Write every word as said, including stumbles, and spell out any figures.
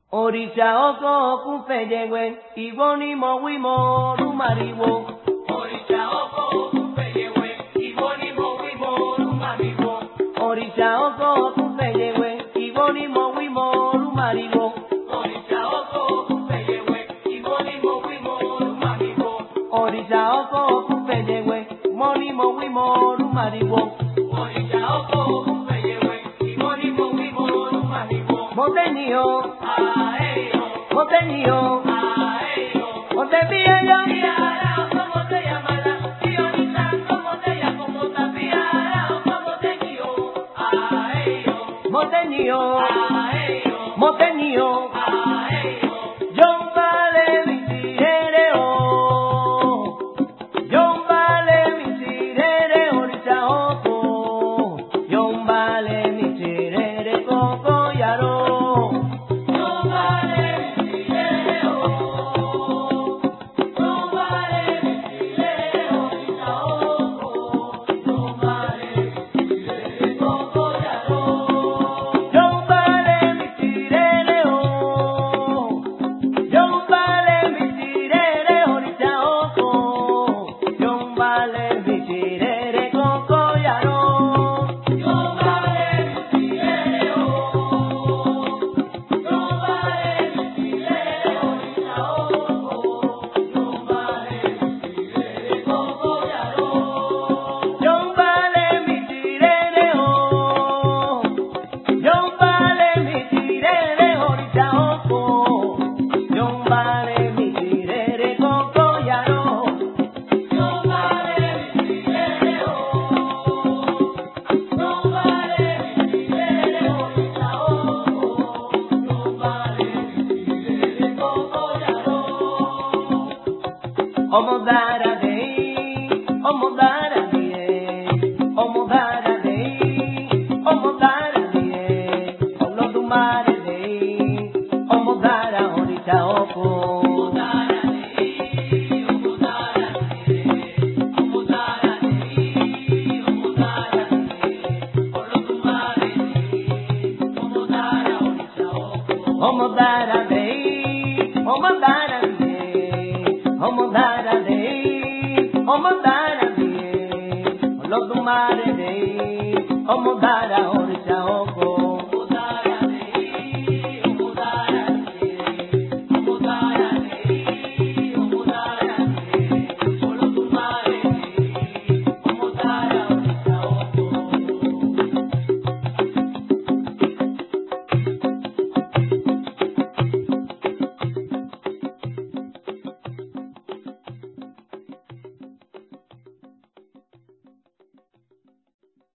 Orisha oko kupeyewe, iboni mo wimo rumariwo. Orisha oko kupeyewe, iboni mo wimo rumariwo. Orisha oko kupeyewe, iboni mo wimo rumariwo. Orisha oko kupeyewe, iboni mo wimo rumariwo. Orisha oko kupeyewe, moni mo wimo rumariwo. Orisha oko kupeyewe, iboni mo wimo rumariwo. Motenio, Aeyo, motenio, aeyo. motebiyo. Piara, ¿cómo te llamarás? Dionisa, ¿cómo te llamas? ¿Cómo te piara? ¿Cómo te guío? Aeyo, Motenio, aeyo, motenio. aeyo. John vale mi tirereo. John vale mi tirere orisa oko. John vale mi tirere coco yaro. No vale mi fileo, no vale mi fileo, Isaoco. No vale mi fileo, cocoyaro. John vale mi tirereo. John vale mi tirere orisa oko. John vale mi tirere coco yaro. No vale mi fileo, no vale mi fileo, Isaoco. No vale mi fileo, cocoyaro. John vale mi tirereo. John vale mi tirere orisa oko. John vale mi tirere coco yaro. No vale mi fileo, no vale mi fileo, Isaoco. No vale mi fileo, cocoyaro. Omo dara dei, omo dara die, omo dara dei, omo dara die, olo du mare dei, omo dara orisa oko. Omo dara dei, omo dara die, omo dara dei, omo dara die, olo du mare dei, omo dara orisa oko.